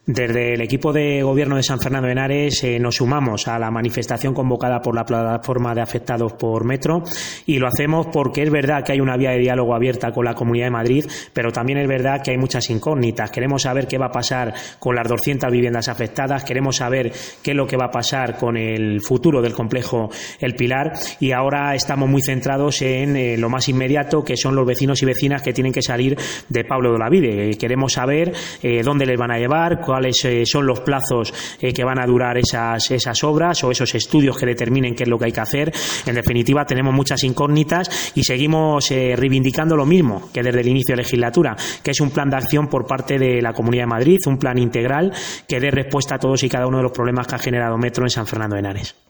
Desde el equipo de gobierno de San Fernando de Henares nos sumamos a la manifestación convocada por la plataforma de afectados por Metro, y lo hacemos porque es verdad que hay una vía de diálogo abierta con la Comunidad de Madrid, pero también es verdad que hay muchas incógnitas. Queremos saber qué va a pasar con las 200 viviendas afectadas, queremos saber qué es lo que va a pasar con el futuro del complejo El Pilar, y ahora estamos muy centrados en lo más inmediato, que son los vecinos y vecinas que tienen que salir de Pablo de Olavide. Queremos saber dónde les van a llevar, cuáles son los plazos que van a durar esas obras o esos estudios que determinen qué es lo que hay que hacer. En definitiva, tenemos muchas incógnitas y seguimos reivindicando lo mismo que desde el inicio de legislatura, que es un plan de acción por parte de la Comunidad de Madrid, un plan integral que dé respuesta a todos y cada uno de los problemas que ha generado Metro en San Fernando de Henares.